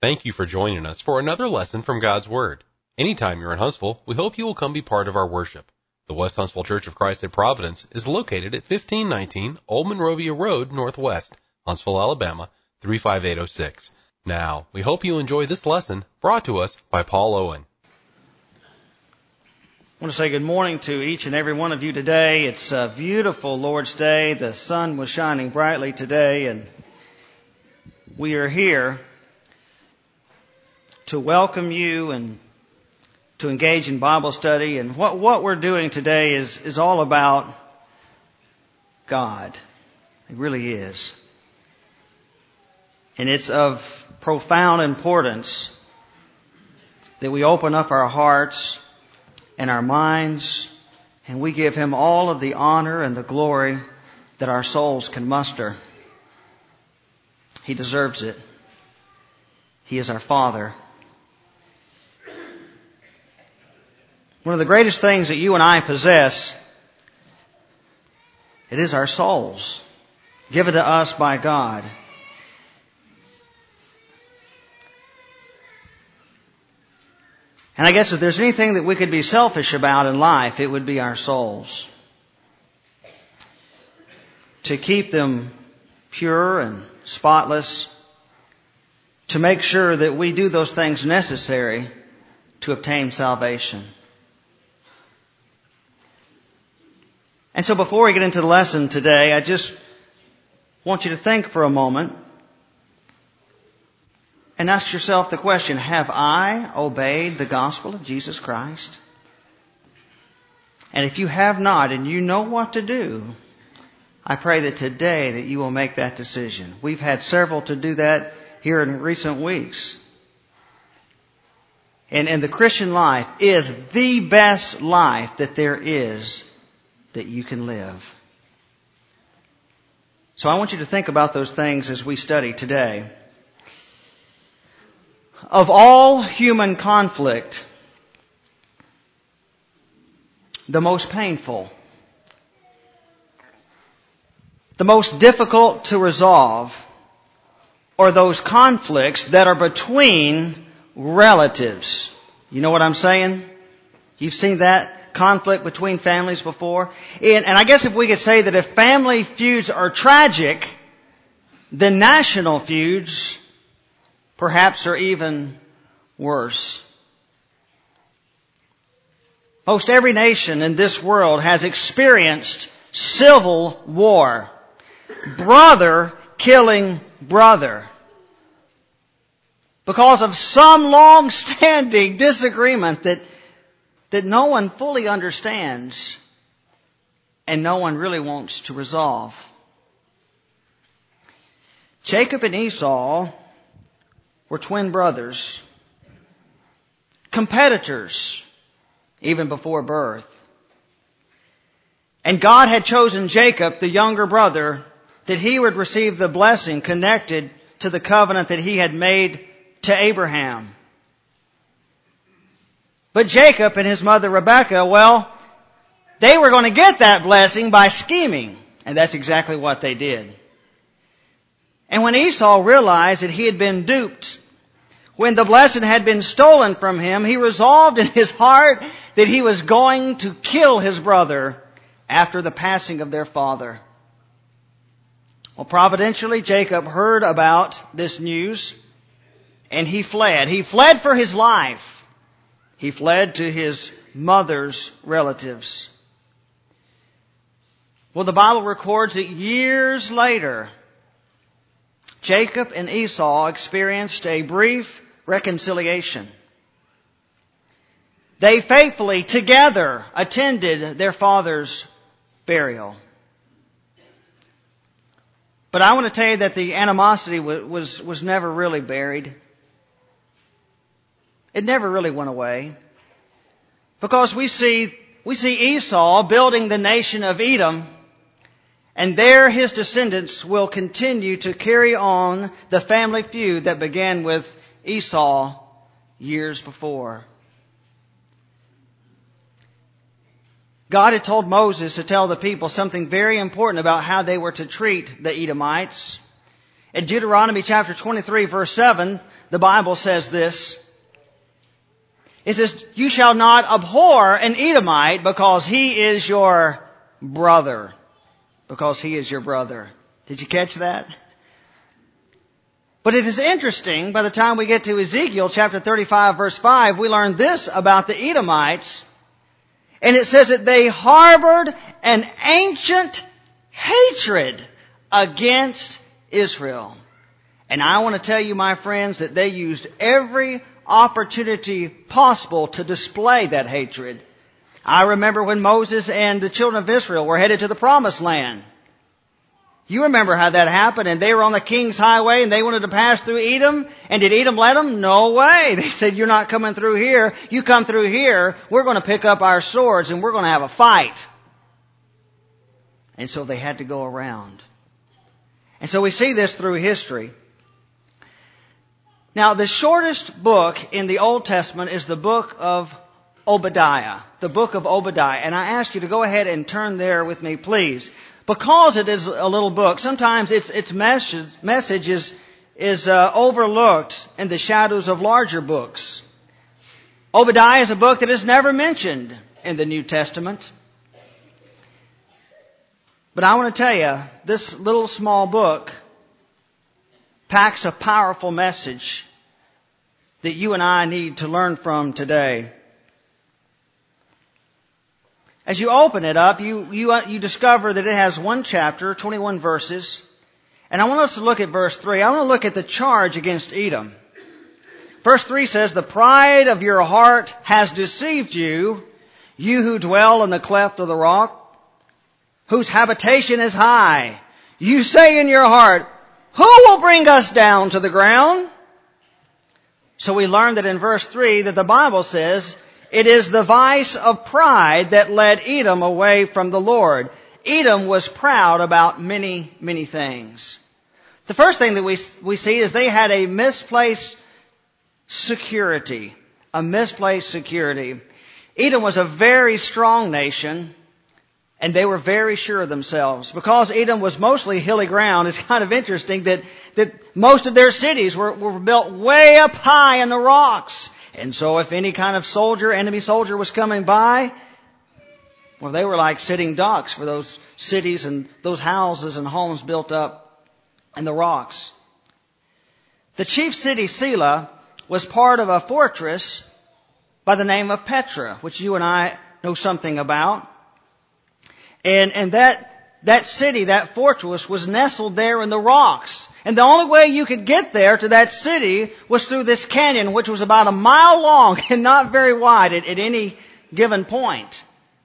Thank you for joining us for another lesson from God's Word. Anytime you're in Huntsville, we hope you will come be part of our worship. The West Huntsville Church of Christ at Providence is located at 1519 Old Monrovia Road, Northwest, Huntsville, Alabama, 35806. Now, we hope you enjoy this lesson brought to us by Paul Owen. I want to say good morning to each and every one of you today. It's a beautiful Lord's Day. The sun was shining brightly today, and we are here to welcome you and to engage in Bible study. And what we're doing today is all about God. It really is. And it's of profound importance that we open up our hearts and our minds, and we give Him all of the honor and the glory that our souls can muster. He deserves it. He is our Father. One of the greatest things that you and I possess, it is our souls, given to us by God. And I guess if there's anything that we could be selfish about in life, it would be our souls. To keep them pure and spotless, to make sure that we do those things necessary to obtain salvation. And so before we get into the lesson today, I just want you to think for a moment and ask yourself the question, have I obeyed the gospel of Jesus Christ? And if you have not and you know what to do, I pray that today that you will make that decision. We've had several to do that here in recent weeks. And the Christian life is the best life that there is that you can live. So I want you to think about those things as we study today. Of all human conflict, the most painful, the most difficult to resolve, are those conflicts that are between relatives. You know what I'm saying? You've seen that conflict between families before. And I guess if we could say that if family feuds are tragic, then national feuds perhaps are even worse. Most every nation in this world has experienced civil war. Brother killing brother. Because of some long-standing disagreement that no one fully understands and no one really wants to resolve. Jacob and Esau were twin brothers, competitors, even before birth. And God had chosen Jacob, the younger brother, that he would receive the blessing connected to the covenant that he had made to Abraham. But Jacob and his mother Rebekah, well, they were going to get that blessing by scheming. And that's exactly what they did. And when Esau realized that he had been duped, when the blessing had been stolen from him, he resolved in his heart that he was going to kill his brother after the passing of their father. Well, providentially, Jacob heard about this news and he fled. He fled for his life. He fled to his mother's relatives. Well, the Bible records that years later, Jacob and Esau experienced a brief reconciliation. They faithfully together attended their father's burial. But I want to tell you that the animosity was never really buried. It never really went away. Because we see Esau building the nation of Edom, and there his descendants will continue to carry on the family feud that began with Esau years before. God had told Moses to tell the people something very important about how they were to treat the Edomites. In Deuteronomy chapter 23, verse 7, the Bible says this. It says, you shall not abhor an Edomite because he is your brother. Because he is your brother. Did you catch that? But it is interesting, by the time we get to Ezekiel chapter 35 verse 5, we learn this about the Edomites. And it says that they harbored an ancient hatred against Israel. And I want to tell you, my friends, that they used every opportunity possible to display that hatred. I remember when Moses and the children of Israel were headed to the Promised Land. You remember how that happened, and they were on the King's Highway and they wanted to pass through Edom. And did Edom let them? No way. They said, you're not coming through here. You come through here, we're going to pick up our swords and we're going to have a fight. And so they had to go around. And so we see this through history. Now, the shortest book in the Old Testament is the book of Obadiah. The book of Obadiah. And I ask you to go ahead and turn there with me, please. Because it is a little book, sometimes its message is overlooked in the shadows of larger books. Obadiah is a book that is never mentioned in the New Testament. But I want to tell you, this little small book packs a powerful message that you and I need to learn from today. As you open it up, you discover that it has one chapter, 21 verses. And I want us to look at verse 3. I want to look at the charge against Edom. Verse 3 says, the pride of your heart has deceived you, you who dwell in the cleft of the rock, whose habitation is high. You say in your heart, who will bring us down to the ground? So we learn that in verse 3 that the Bible says, it is the vice of pride that led Edom away from the Lord. Edom was proud about many, many things. The first thing that we see is they had a misplaced security. A misplaced security. Edom was a very strong nation, and they were very sure of themselves. Because Edom was mostly hilly ground, it's kind of interesting that most of their cities were built way up high in the rocks. And so if any kind of enemy soldier was coming by, well, they were like sitting ducks for those cities and those houses and homes built up in the rocks. The chief city, Selah, was part of a fortress by the name of Petra, which you and I know something about. And that city, that fortress, was nestled there in the rocks. And the only way you could get there to that city was through this canyon, which was about a mile long and not very wide at any given point.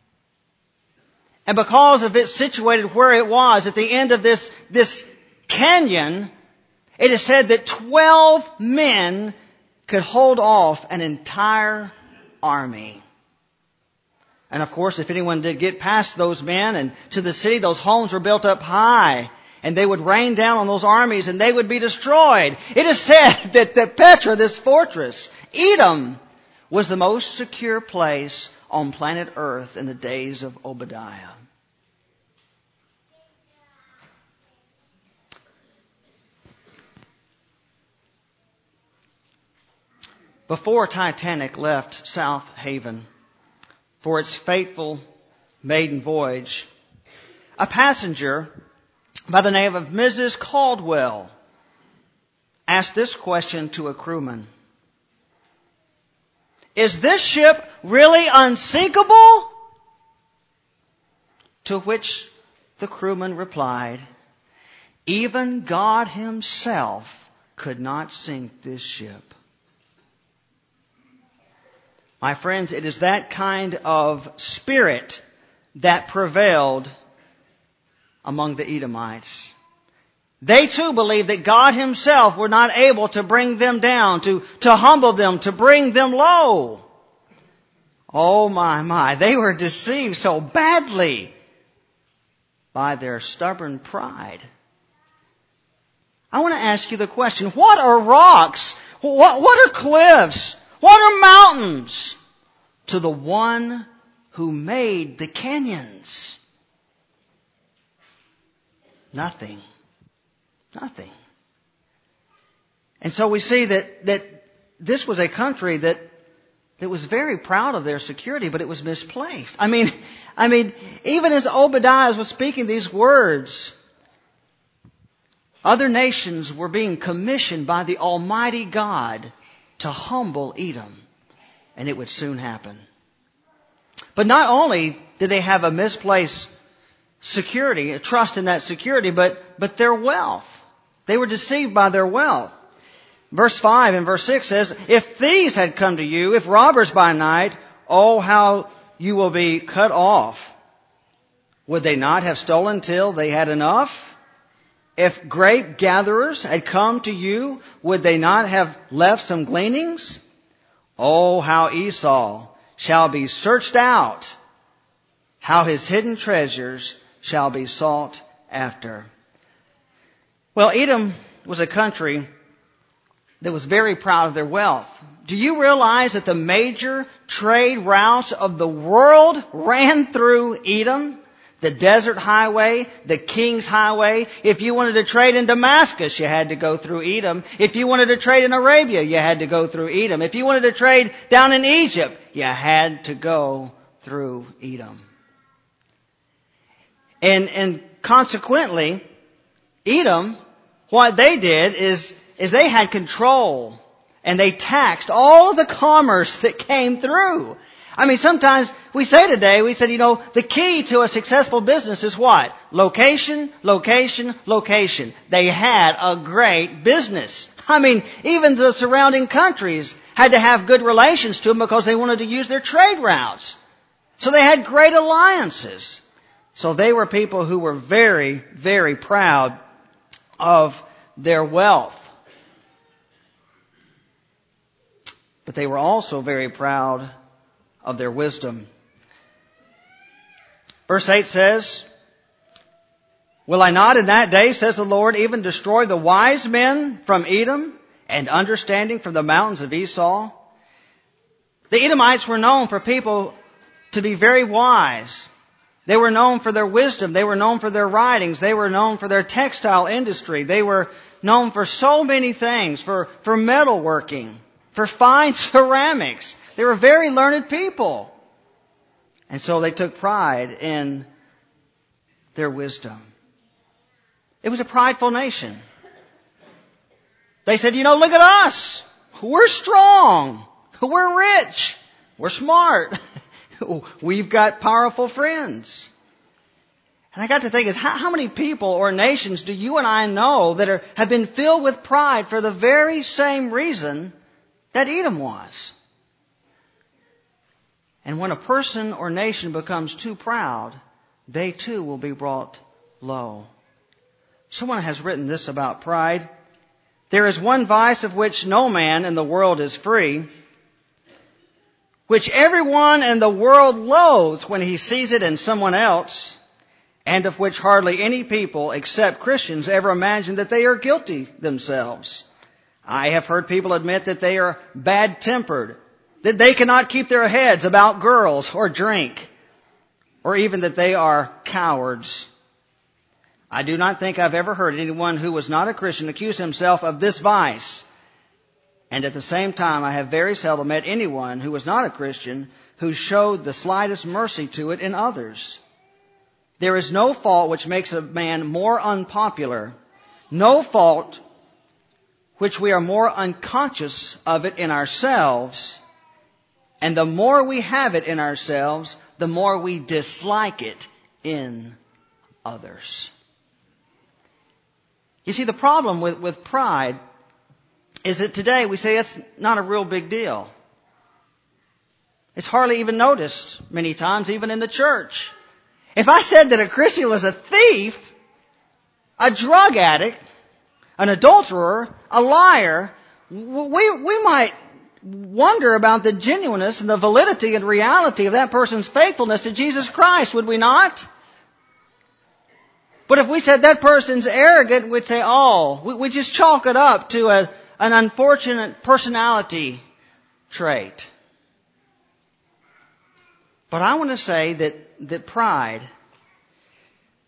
And because of it situated where it was at the end of this canyon, it is said that 12 men could hold off an entire army. And of course, if anyone did get past those men and to the city, those homes were built up high. And they would rain down on those armies and they would be destroyed. It is said that Petra, this fortress, Edom, was the most secure place on planet Earth in the days of Obadiah. Before Titanic left South Haven for its fateful maiden voyage, a passenger by the name of Mrs. Caldwell asked this question to a crewman. Is this ship really unsinkable? To which the crewman replied, even God himself could not sink this ship. My friends, it is that kind of spirit that prevailed among the Edomites. They too believed that God himself were not able to bring them down, to humble them, to bring them low. Oh my, they were deceived so badly by their stubborn pride. I want to ask you the question, what are rocks? What are cliffs? What are mountains to the one who made the canyons? Nothing. And so we see that this was a country that was very proud of their security, but it was misplaced. I mean, even as Obadiah was speaking these words, other nations were being commissioned by the Almighty God to humble Edom, and it would soon happen. But not only did they have a misplaced security, a trust in that security, but their wealth. They were deceived by their wealth. Verse 5 and verse 6 says, if thieves had come to you, if robbers by night, oh, how you will be cut off. Would they not have stolen till they had enough? If grape gatherers had come to you, would they not have left some gleanings? Oh, how Esau shall be searched out, how his hidden treasures shall be sought after. Well, Edom was a country that was very proud of their wealth. Do you realize that the major trade routes of the world ran through Edom? The desert highway, the King's highway. If you wanted to trade in Damascus, you had to go through Edom. If you wanted to trade in Arabia, you had to go through Edom. If you wanted to trade down in Egypt, you had to go through Edom. And consequently, Edom, what they did is they had control and they taxed all of the commerce that came through. I mean, sometimes we say today, the key to a successful business is what? Location, location, location. They had a great business. I mean, even the surrounding countries had to have good relations to them because they wanted to use their trade routes. So they had great alliances. So they were people who were very, very proud of their wealth. But they were also very proud of their wisdom. Verse 8 says, will I not in that day, says the Lord, even destroy the wise men from Edom and understanding from the mountains of Esau? The Edomites were known for people to be very wise. They were known for their wisdom. They were known for their writings. They were known for their textile industry. They were known for so many things, for metalworking, for fine ceramics. They were very learned people. And so they took pride in their wisdom. It was a prideful nation. They said, look at us. We're strong. We're rich. We're smart. We've got powerful friends. And I got to think, how many people or nations do you and I know that have been filled with pride for the very same reason that Edom was? And when a person or nation becomes too proud, they too will be brought low. Someone has written this about pride. There is one vice of which no man in the world is free, which everyone in the world loathes when he sees it in someone else, and of which hardly any people except Christians ever imagine that they are guilty themselves. I have heard people admit that they are bad-tempered, that they cannot keep their heads about girls or drink, or even that they are cowards. I do not think I've ever heard anyone who was not a Christian accuse himself of this vice. And at the same time, I have very seldom met anyone who was not a Christian who showed the slightest mercy to it in others. There is no fault which makes a man more unpopular, no fault which we are more unconscious of it in ourselves. And the more we have it in ourselves, the more we dislike it in others. You see, the problem with pride is that today we say it's not a real big deal. It's hardly even noticed many times, even in the church. If I said that a Christian was a thief, a drug addict, an adulterer, a liar, we might wonder about the genuineness and the validity and reality of that person's faithfulness to Jesus Christ, would we not? But if we said that person's arrogant, we'd say, we just chalk it up to an unfortunate personality trait. But I want to say that pride,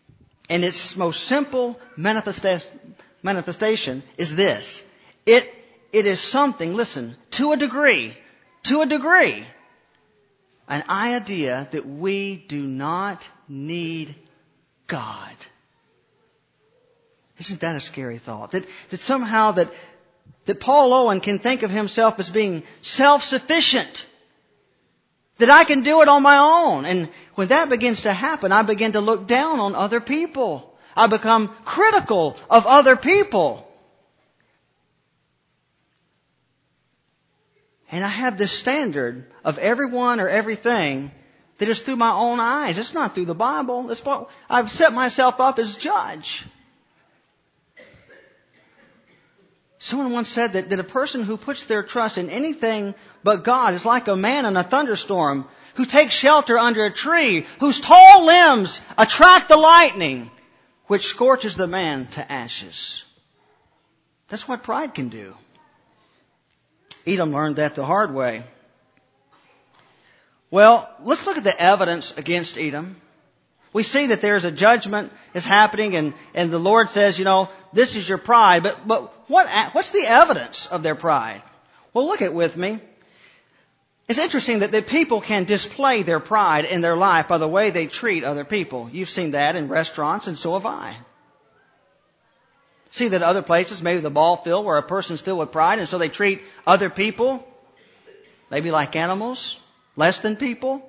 in its most simple manifestation, is this. It it is something, listen, to a degree, an idea that we do not need God. Isn't that a scary thought? That somehow that Paul Owen can think of himself as being self-sufficient. That I can do it on my own. And when that begins to happen, I begin to look down on other people. I become critical of other people. And I have this standard of everyone or everything that is through my own eyes. It's not through the Bible. I've set myself up as judge. Someone once said that a person who puts their trust in anything but God is like a man in a thunderstorm who takes shelter under a tree, whose tall limbs attract the lightning, which scorches the man to ashes. That's what pride can do. Edom learned that the hard way. Well, let's look at the evidence against Edom. We see that there's a judgment is happening and the Lord says, this is your pride. But what's the evidence of their pride? Well, look at it with me. It's interesting that the people can display their pride in their life by the way they treat other people. You've seen that in restaurants, and so have I. See that other places, maybe the ball field, where a person's filled with pride, and so they treat other people maybe like animals, less than people.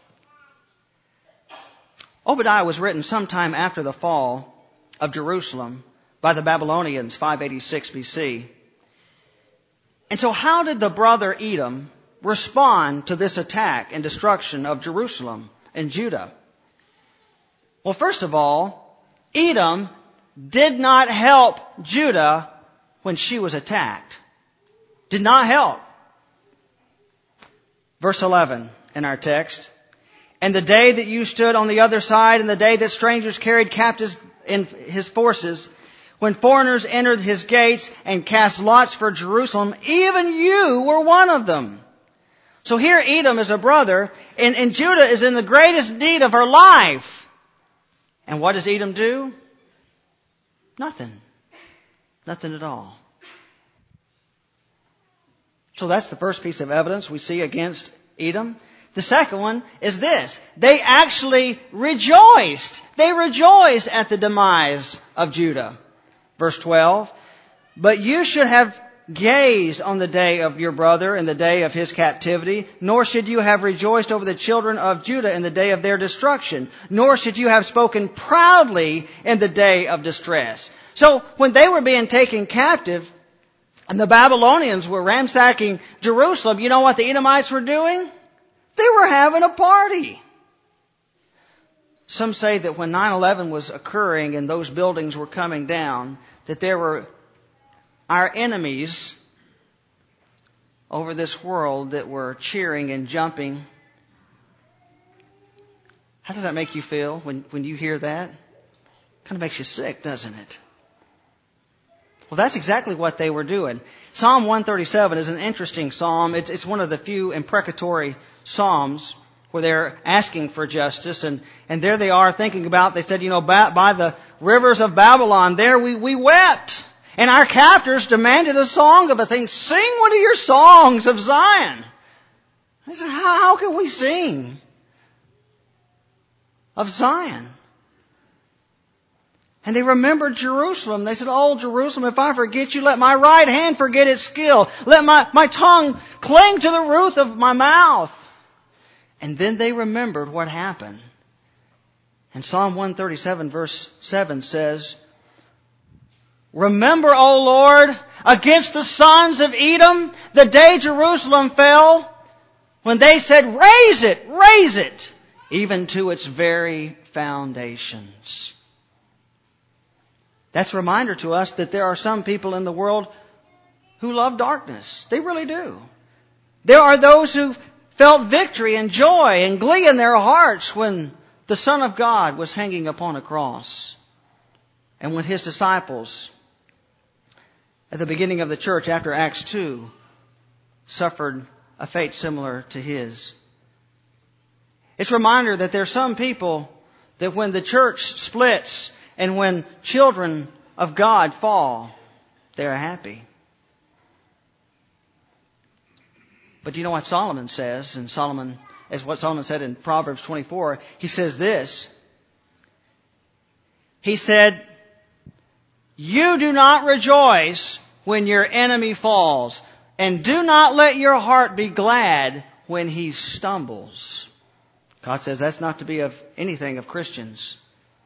Obadiah was written sometime after the fall of Jerusalem by the Babylonians, 586 BC. And so how did the brother Edom respond to this attack and destruction of Jerusalem and Judah? Well, first of all, Edom did not help Judah when she was attacked. Did not help. Verse 11 in our text. And the day that you stood on the other side, and the day that strangers carried captives in his forces, when foreigners entered his gates and cast lots for Jerusalem, even you were one of them. So here Edom is a brother, and Judah is in the greatest need of her life. And what does Edom do? Nothing. Nothing at all. So that's the first piece of evidence we see against Edom. The second one is this. They actually rejoiced. They rejoiced at the demise of Judah. Verse 12. But you should have gazed on the day of your brother in the day of his captivity, nor should you have rejoiced over the children of Judah in the day of their destruction, nor should you have spoken proudly in the day of distress. So when they were being taken captive and the Babylonians were ransacking Jerusalem, you know what the Edomites were doing? They were having a party. Some say that when 9/11 was occurring and those buildings were coming down, that there were our enemies over this world that were cheering and jumping. How does that make you feel when you hear that? Kind of makes you sick, doesn't it? Well, that's exactly what they were doing. Psalm 137 is an interesting psalm. It's one of the few imprecatory psalms where they're asking for justice. And there they are thinking about, they said, by the rivers of Babylon, there we wept. And our captors demanded a song of us, saying, sing one of your songs of Zion. I said, how can we sing of Zion? And they remembered Jerusalem. They said, oh, Jerusalem, if I forget you, let my right hand forget its skill. Let my tongue cling to the roof of my mouth. And then they remembered what happened. And Psalm 137 verse 7 says, remember, O Lord, against the sons of Edom, the day Jerusalem fell, when they said, raise it, even to its very foundations. That's a reminder to us that there are some people in the world who love darkness. They really do. There are those who felt victory and joy and glee in their hearts when the Son of God was hanging upon a cross. And when his disciples, at the beginning of the church after Acts 2, suffered a fate similar to his. It's a reminder that there are some people that when the church splits and when children of God fall, they're happy. But you know what Solomon says? And Solomon, as what Solomon said in Proverbs 24, he says this. He said, "You do not rejoice when your enemy falls, and do not let your heart be glad when he stumbles." God says that's not to be of anything of Christians.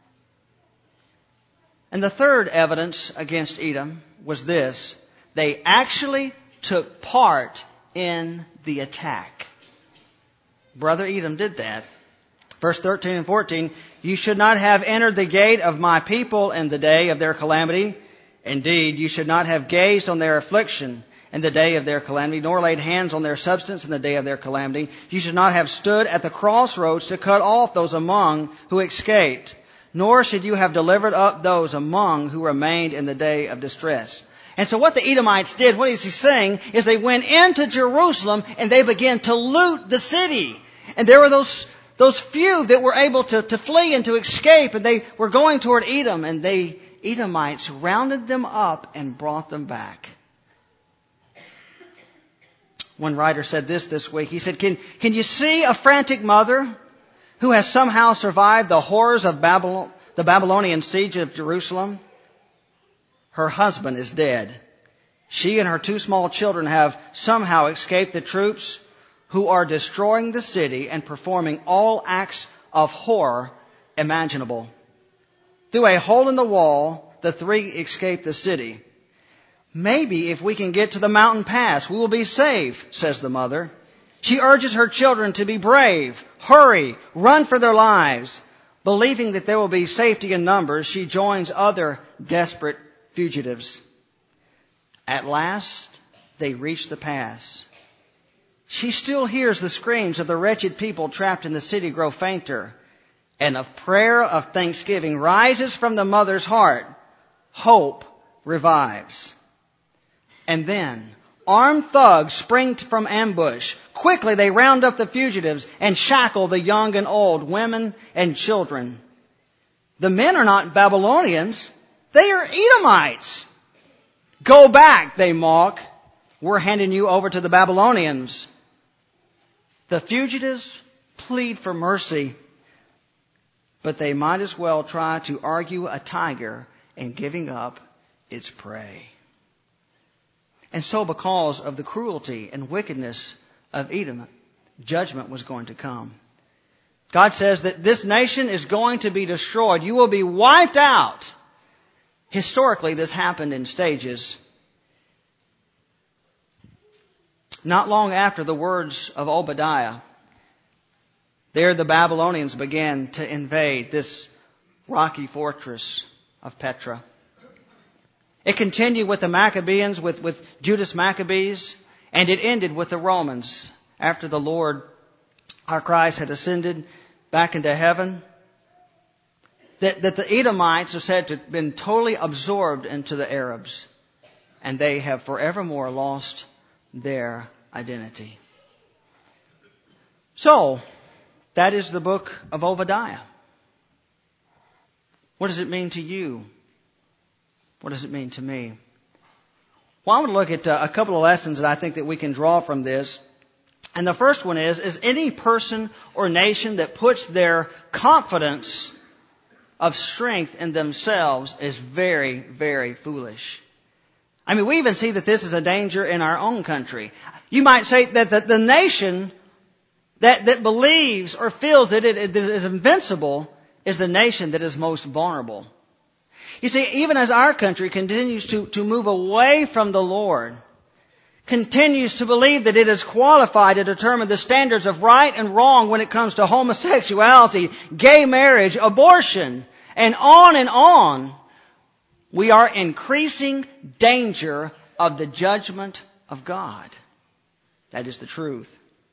And the third evidence against Edom was this. They actually took part in the attack. Brother Edom did that. Verse 13 and 14, "You should not have entered the gate of my people in the day of their calamity. Indeed, you should not have gazed on their affliction in the day of their calamity, nor laid hands on their substance in the day of their calamity. You should not have stood at the crossroads to cut off those among who escaped, nor should you have delivered up those among who remained in the day of distress." And so what the Edomites did, what is he saying, is they went into Jerusalem and they began to loot the city. And there were those few that were able to flee and to escape, and they were going toward Edom, and the Edomites rounded them up and brought them back. One writer said this week. He said, Can you see a frantic mother who has somehow survived the horrors of Babylon, the Babylonian siege of Jerusalem? Her husband is dead. She and her 2 small children have somehow escaped the troops who are destroying the city and performing all acts of horror imaginable. Through a hole in the wall, the 3 escaped the city. "Maybe if we can get to the mountain pass, we will be safe," says the mother. She urges her children to be brave, hurry, run for their lives. Believing that there will be safety in numbers, she joins other desperate fugitives. At last, they reach the pass. She still hears the screams of the wretched people trapped in the city grow fainter, and a prayer of thanksgiving rises from the mother's heart. Hope revives. And then, armed thugs spring from ambush. Quickly they round up the fugitives and shackle the young and old, women and children. The men are not Babylonians. They are Edomites. "Go back," they mock. "We're handing you over to the Babylonians." The fugitives plead for mercy, but they might as well try to argue a tiger in giving up its prey. And so because of the cruelty and wickedness of Edom, judgment was going to come. God says that this nation is going to be destroyed. You will be wiped out. Historically, this happened in stages. Not long after the words of Obadiah, there the Babylonians began to invade this rocky fortress of Petra. It continued with the Maccabees, with Judas Maccabees, and it ended with the Romans after the Lord, our Christ, had ascended back into heaven. That the Edomites are said to have been totally absorbed into the Arabs, and they have forevermore lost their identity. So, that is the book of Obadiah. What does it mean to you? What does it mean to me? Well, I want to look at a couple of lessons that I think that we can draw from this. And the first one is any person or nation that puts their confidence of strength in themselves is very, very foolish. I mean, we even see that this is a danger in our own country. You might say that the nation that believes or feels that it is invincible is the nation that is most vulnerable. You see, even as our country continues to move away from the Lord, continues to believe that it is qualified to determine the standards of right and wrong when it comes to homosexuality, gay marriage, abortion, and on, we are increasing danger of the judgment of God. That is the truth.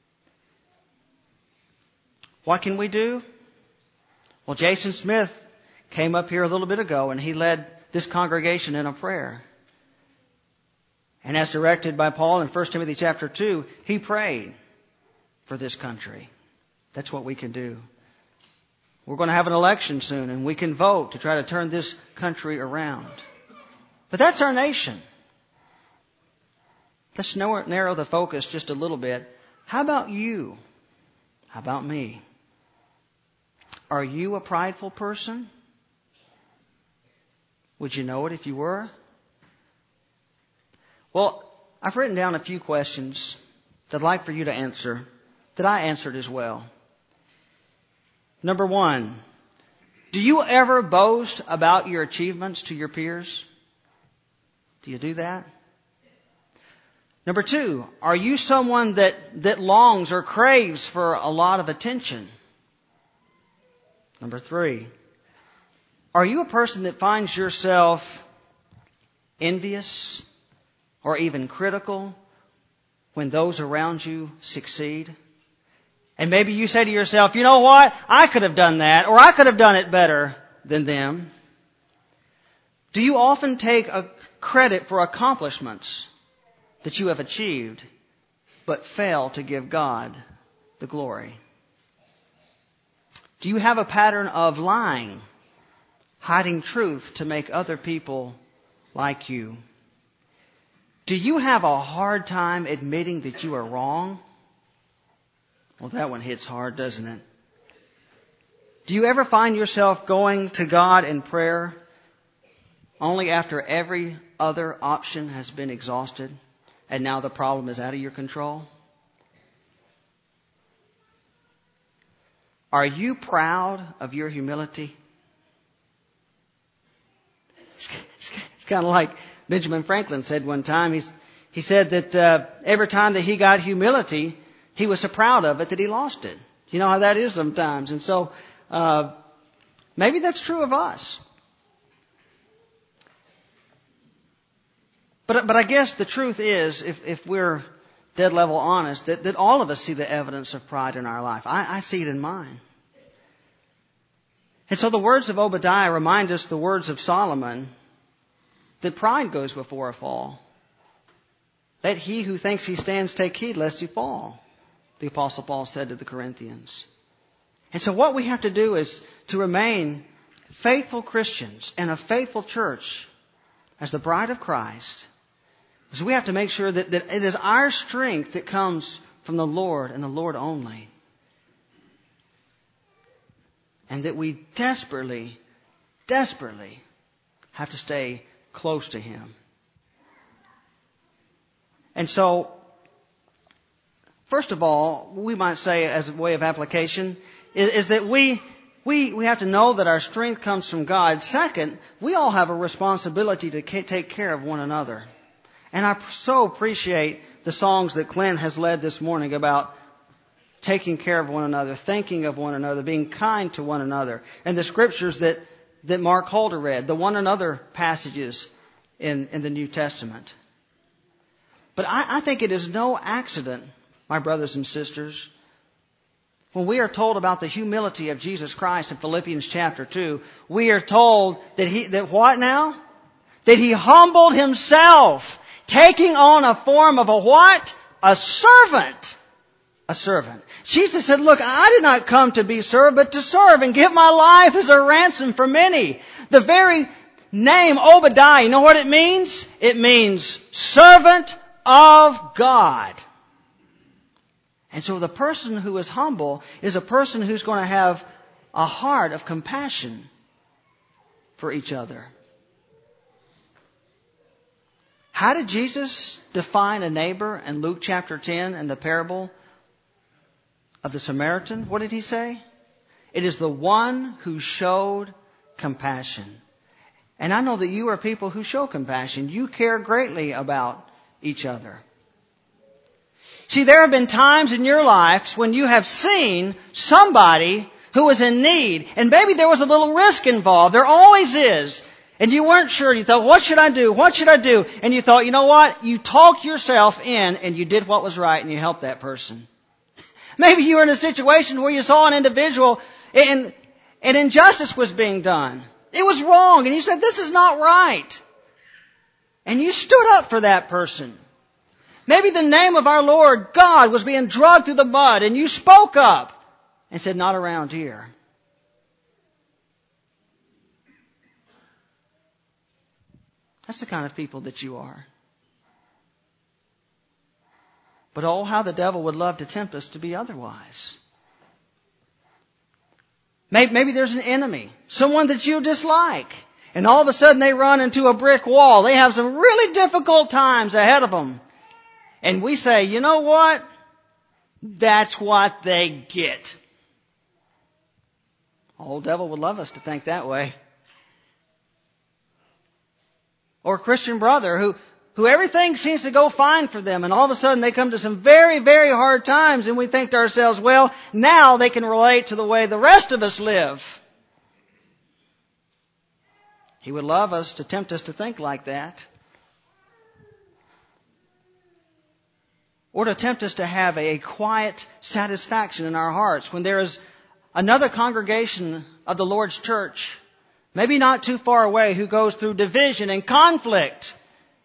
What can we do? Well, Jason Smith came up here a little bit ago and he led this congregation in a prayer. And as directed by Paul in 1 Timothy chapter 2, he prayed for this country. That's what we can do. We're going to have an election soon and we can vote to try to turn this country around. But that's our nation. let's narrow the focus just a little bit. How about you? How about me? Are you a prideful person? Would you know it if you were? Well, I've written down a few questions that I'd like for you to answer, that I answered as well. Number one, do you ever boast about your achievements to your peers? Do you do that? Number two, are you someone that longs or craves for a lot of attention? Number three, are you a person that finds yourself envious or even critical when those around you succeed? And maybe you say to yourself, you know what? I could have done that, or I could have done it better than them. Do you often take a credit for accomplishments that you have achieved, but fail to give God the glory? Do you have a pattern of lying, hiding truth to make other people like you? Do you have a hard time admitting that you are wrong? Well, that one hits hard, doesn't it? Do you ever find yourself going to God in prayer only after every other option has been exhausted and now the problem is out of your control? Are you proud of your humility? It's kind of like Benjamin Franklin said one time. He said that every time that he got humility, he was so proud of it that he lost it. You know how that is sometimes. And so maybe that's true of us. But I guess the truth is, if we're dead level honest, that all of us see the evidence of pride in our life. I see it in mine. And so the words of Obadiah remind us the words of Solomon, that pride goes before a fall. Let he who thinks he stands take heed lest he fall, the Apostle Paul said to the Corinthians. And so what we have to do is to remain faithful Christians and a faithful church as the bride of Christ. So we have to make sure that it is our strength that comes from the Lord and the Lord only. And that we desperately, desperately have to stay close to Him. And so, first of all, we might say as a way of application is that we have to know that our strength comes from God. Second, we all have a responsibility to take care of one another. And I so appreciate the songs that Clint has led this morning about taking care of one another, thinking of one another, being kind to one another. And the scriptures that Mark Holder read, the one another passages in the New Testament. But I think it is no accident, my brothers and sisters, when we are told about the humility of Jesus Christ in Philippians chapter 2, we are told that what now? That He humbled Himself, taking on a form of a what? A servant. A servant. Jesus said, look, I did not come to be served, but to serve and give my life as a ransom for many. The very name Obadiah, you know what it means? It means servant of God. And so the person who is humble is a person who's going to have a heart of compassion for each other. How did Jesus define a neighbor in Luke chapter 10 and the parable of the Samaritan? What did He say? It is the one who showed compassion. And I know that you are people who show compassion. You care greatly about each other. See, there have been times in your lives when you have seen somebody who was in need, and maybe there was a little risk involved. There always is. And you weren't sure. You thought, what should I do? What should I do? And you thought, you know what? You talked yourself in and you did what was right and you helped that person. Maybe you were in a situation where you saw an individual and injustice was being done. It was wrong. And you said, this is not right. And you stood up for that person. Maybe the name of our Lord God was being dragged through the mud and you spoke up and said, not around here. That's the kind of people that you are. But oh, how the devil would love to tempt us to be otherwise. Maybe there's an enemy, someone that you dislike, and all of a sudden they run into a brick wall. They have some really difficult times ahead of them. And we say, you know what? That's what they get. Oh, the devil would love us to think that way. Or a Christian brother who everything seems to go fine for them, and all of a sudden they come to some very, very hard times, and we think to ourselves, well, now they can relate to the way the rest of us live. He would love us to tempt us to think like that. Or to tempt us to have a quiet satisfaction in our hearts when there is another congregation of the Lord's church, maybe not too far away, who goes through division and conflict.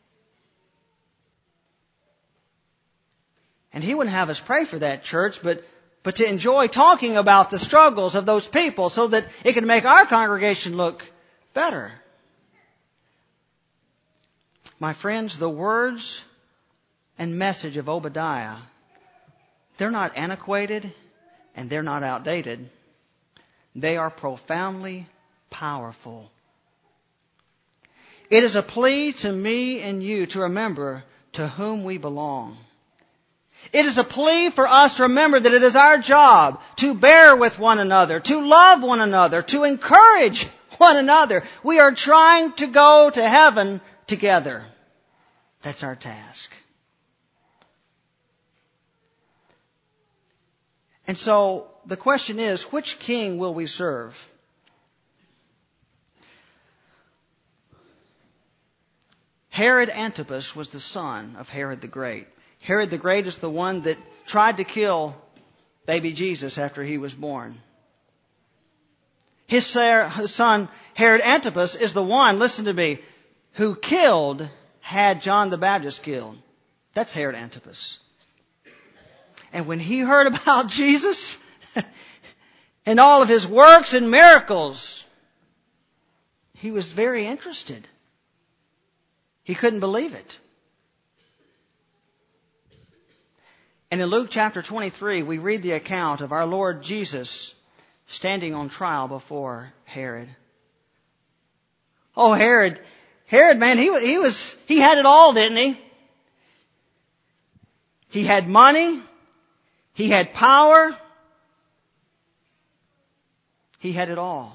And He wouldn't have us pray for that church, but to enjoy talking about the struggles of those people so that it can make our congregation look better. My friends, the words and message of Obadiah, they're not antiquated and they're not outdated. They are profoundly powerful. It is a plea to me and you to remember to whom we belong. It is a plea for us to remember that it is our job to bear with one another, to love one another, to encourage one another. We are trying to go to heaven together. That's our task. And so the question is, which king will we serve? Herod Antipas was the son of Herod the Great. Herod the Great is the one that tried to kill baby Jesus after he was born. His son Herod Antipas is the one, listen to me, who had John the Baptist killed. That's Herod Antipas. And when he heard about Jesus and all of His works and miracles, he was very interested. He couldn't believe it. And in Luke chapter 23, we read the account of our Lord Jesus standing on trial before Herod. Oh, Herod, man, he had it all, didn't he? He had money. He had power. He had it all.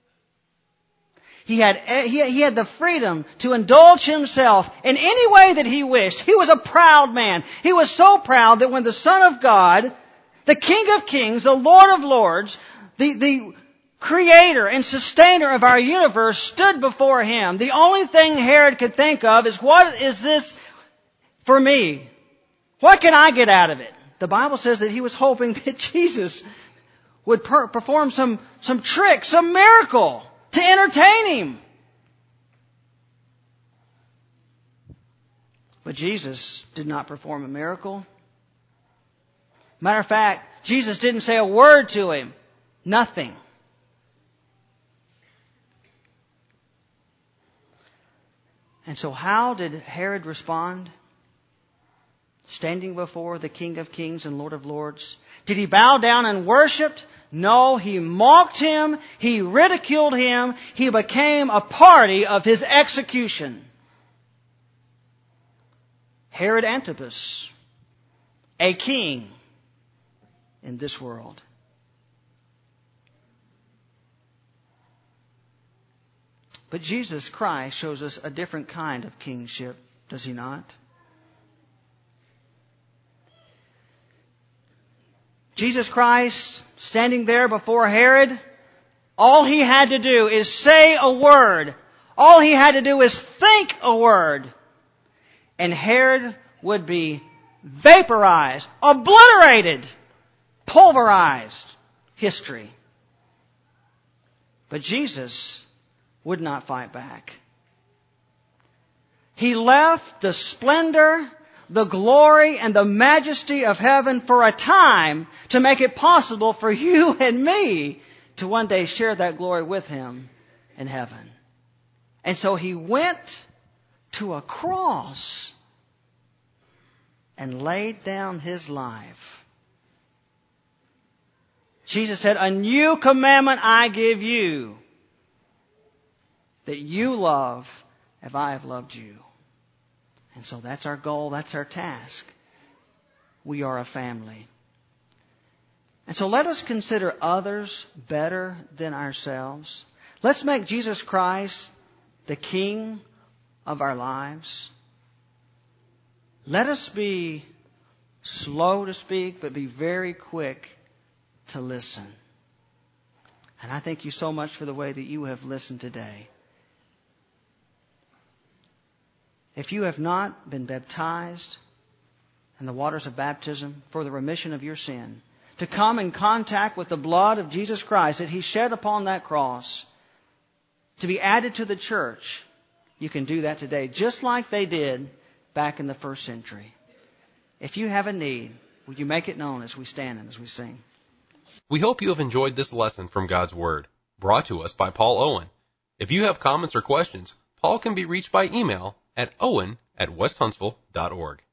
He had the freedom to indulge himself in any way that he wished. He was a proud man. He was so proud that when the Son of God, the King of Kings, the Lord of Lords, the Creator and Sustainer of our universe stood before him, the only thing Herod could think of is, what is this for me? What can I get out of it? The Bible says that he was hoping that Jesus would perform some trick, some miracle to entertain him. But Jesus did not perform a miracle. Matter of fact, Jesus didn't say a word to him. Nothing. And so how did Herod respond? Standing before the King of Kings and Lord of Lords. Did he bow down and worship? No, he mocked him. He ridiculed him. He became a party of his execution. Herod Antipas, a king in this world. But Jesus Christ shows us a different kind of kingship, does He not? Jesus Christ, standing there before Herod, all He had to do is say a word. All He had to do is think a word. And Herod would be vaporized, obliterated, pulverized. History. But Jesus would not fight back. He left the splendor, the glory, and the majesty of heaven for a time to make it possible for you and me to one day share that glory with Him in heaven. And so He went to a cross and laid down his life. Jesus said, a new commandment I give you, that you love as I have loved you. And so that's our goal, that's our task. We are a family. And so let us consider others better than ourselves. Let's make Jesus Christ the King of our lives. Let us be slow to speak, but be very quick to listen. And I thank you so much for the way that you have listened today. If you have not been baptized in the waters of baptism for the remission of your sin, to come in contact with the blood of Jesus Christ that He shed upon that cross, to be added to the church, you can do that today, just like they did back in the first century. If you have a need, would you make it known as we stand and as we sing? We hope you have enjoyed this lesson from God's Word, brought to us by Paul Owen. If you have comments or questions, Paul can be reached by email at owen@westhuntsville.org.